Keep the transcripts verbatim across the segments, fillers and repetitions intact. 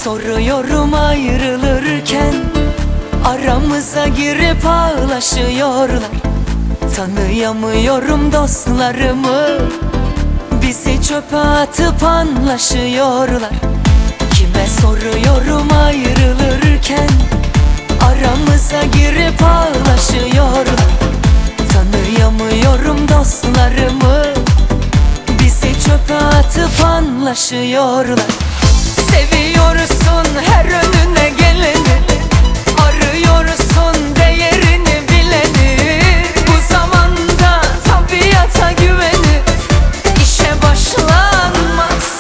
soruyorum ayrılırken, aramıza girip ağlaşıyorlar. Tanıyamıyorum dostlarımı, bizi çöpe atıp anlaşıyorlar. Kime soruyorum ayrılırken, aramıza girip ağlaşıyorlar. Tanıyamıyorum dostlarımı, bizi çöpe atıp anlaşıyorlar. Seviyorsun her önüne geleni, arıyorsun değerini bileni. Bu zamanda tabiata güvenip işe başlanmaz.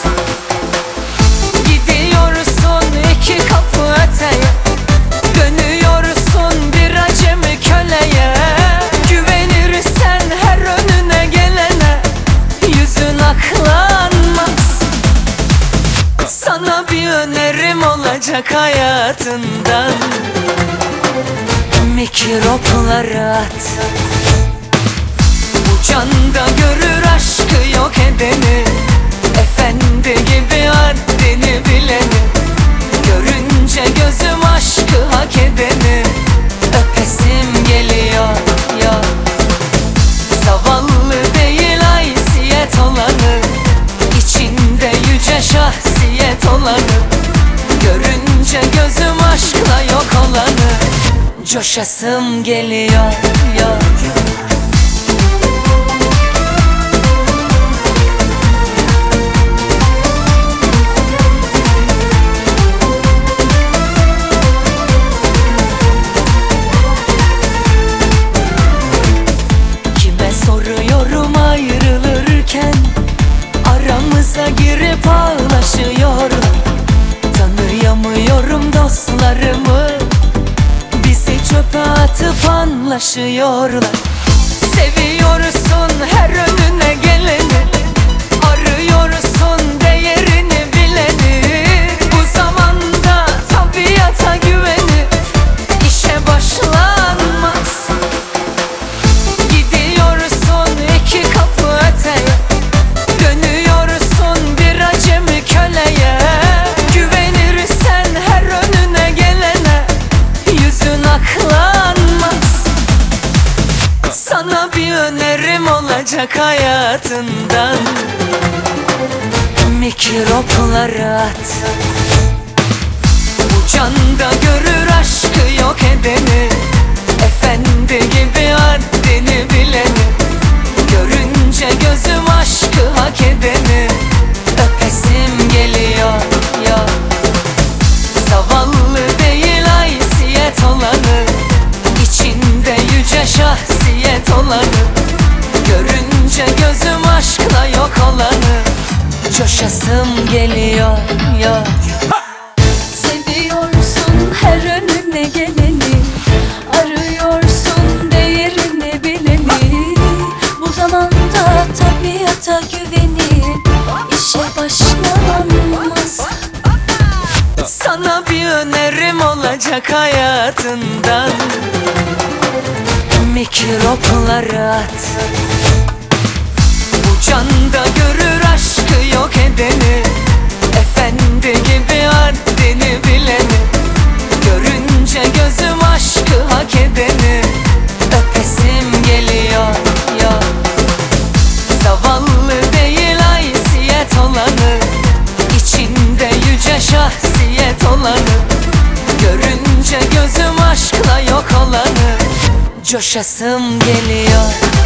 Gidiyorsun iki kapı öteye, dönüyorsun bir acemi köleye. Güvenirsen her önüne gelene, yüzün aklanmaz. Sana bir önerim olacak hayatından, mikropları at. Bu canda görür aşkı yok edeni, efendi gibi haddini bileni. Görünce gözüm aşkı hak edeni, öpesim geliyor ya. Zavallı değil haysiyet olanı, içinde yüce şahsiyet olanı. Görünce gözüm aşkla yok olanı, coşasım geliyor ya. Kime soruyorum ayrılırken, aramıza girip ağlaşıyorlar. Tanıyamıyorum dostlarımı, bizi çöpe atıp anlaşıyorlar. Seviyorsun her önüne geleni, arıyorsun değerini bileni. Bu zamanda tabiata güvenip işe başlanmaz. Gidiyorsun iki kapı öteye, dönüyorsun bir acemi köleye. Güvenirsen her önüne gelene, yüzün aklanmaz. Sana bir önerim olacak hayatından, mikropları at. Bu canda görür aşkı yok edeni, efendi gibi haddini bileni. Görünce gözüm aşkı hak edeni, öpesim geliyor ya. Zavallı değil haysiyet olanı, içinde yüce şahsiyet olanı. Görünce gözüm aşkla yok olanı, coşasım geliyor ya. Seviyorsun her önüne geleni, arıyorsun değerini bileni. Bu zamanda tabiata güvenip işe başlanmaz. Sana bir önerim olacak hayatından, mikropları at. Bu canda görür aşkı yok edeni, efendi gibi haddini bileni. Görünce gözüm aşkı hak edeni, öpesim geliyor ya. Zavallı değil haysiyet olanı, içinde yüce şahsiyet olanı. Görünce gözüm aşkla yok olanı, coşasım geliyor.